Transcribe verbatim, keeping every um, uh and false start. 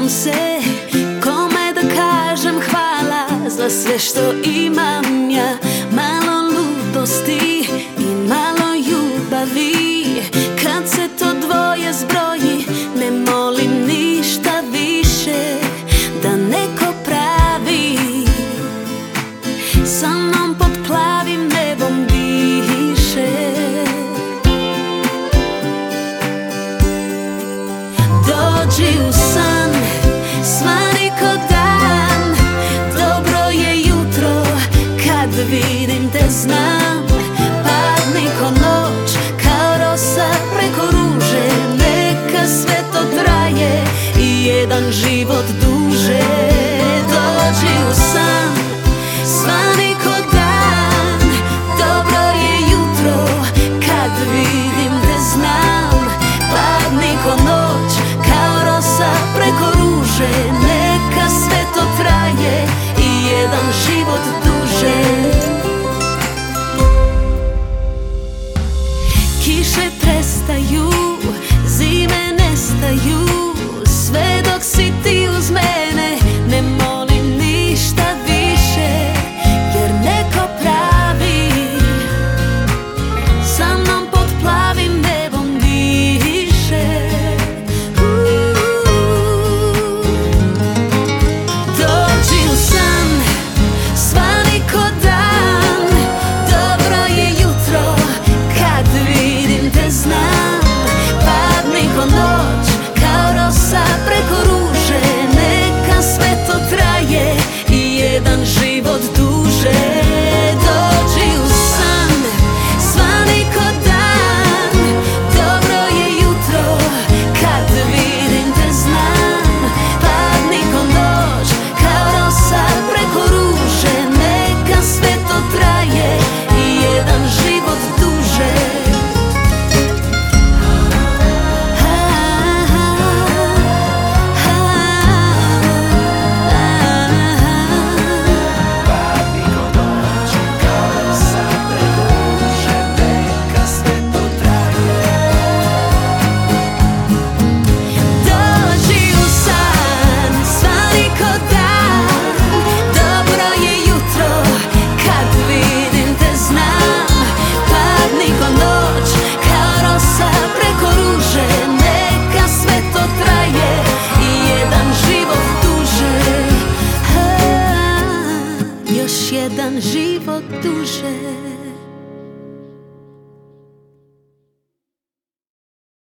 pitam se kome da kažem hvala za sve što imam ja. Malo ludosti i malo ljubavi, kad se to dvoje zbroji ne molim ništa više da neko pravi sa mnom pod plavim nebom diše. Dođi u san, svani ko dan, dobro je jutro kad vidim te znam. Padni ko noć, kao rosa preko ruže, neka sve to traje i jedan život duže. Dođi u san, svani ko dan, dobro je jutro kad vidim te znam. Padni ko noć, kao rosa preko ruže, neka sve to traje i jedan život duže. Kiše prestaju, zime nestaju, sve dok si ti uz mene ne molim ništa više, jer neko pravi sa mnom pod plavim nebom diše. Dođi u san, svani ko dan, dobro je jutro kad vidim te znam. Padni ko noć, kao rosa preko ruže, neka sve to traje i jedan život duže. Dođi u san, svani ko dan, dobro je jutro kad vidim te znam. Padni ko noć, kao rosa preko ruže, neka sve to traje i jedan život duže. Dođi u san, svani ko dan, dobro je jutro kad vidim te znam. Padni ko noć, kao rosa preko ruže, neka sve to traje i jedan život duže. Još jedan život duže.